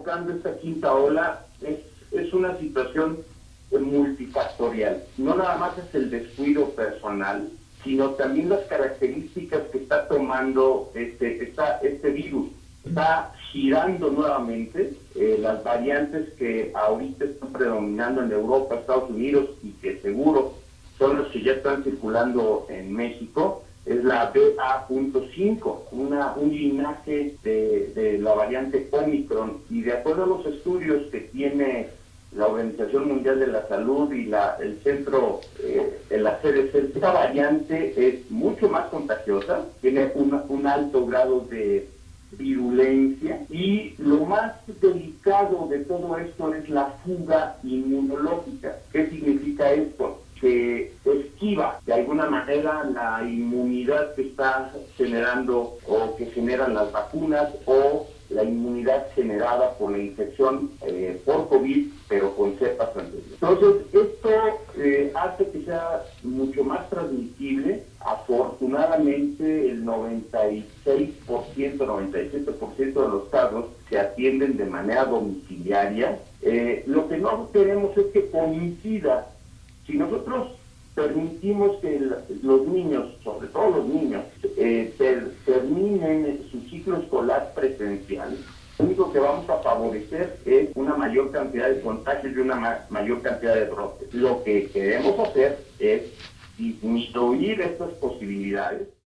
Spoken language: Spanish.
provocando esta quinta ola es una situación multifactorial. No nada más es el descuido personal, sino también las características que está tomando este virus. Está girando nuevamente las variantes que ahorita están predominando en Europa, Estados Unidos, y que seguro son las que ya están circulando en México. Es la BA.5, un linaje de la variante Omicron, y de acuerdo a los estudios que tiene la Organización Mundial de la Salud y el centro, la CDC, esta variante es mucho más contagiosa, tiene un alto grado de virulencia, y lo más delicado de todo esto es la fuga inmunológica. ¿Qué significa esto? Que esquiva de alguna manera la inmunidad que está generando o que generan las vacunas, o la inmunidad generada por la infección por COVID, pero con cepas anteriores. Entonces, esto hace que sea mucho más transmisible. Afortunadamente, el 96%, 97% de los casos se atienden de manera domiciliaria. Lo que no queremos es que coincida. Si nosotros permitimos que los niños, sobre todo los niños, terminen su ciclo escolar presencial, lo único que vamos a favorecer es una mayor cantidad de contagios y una mayor cantidad de brotes. Lo que queremos hacer es disminuir estas posibilidades.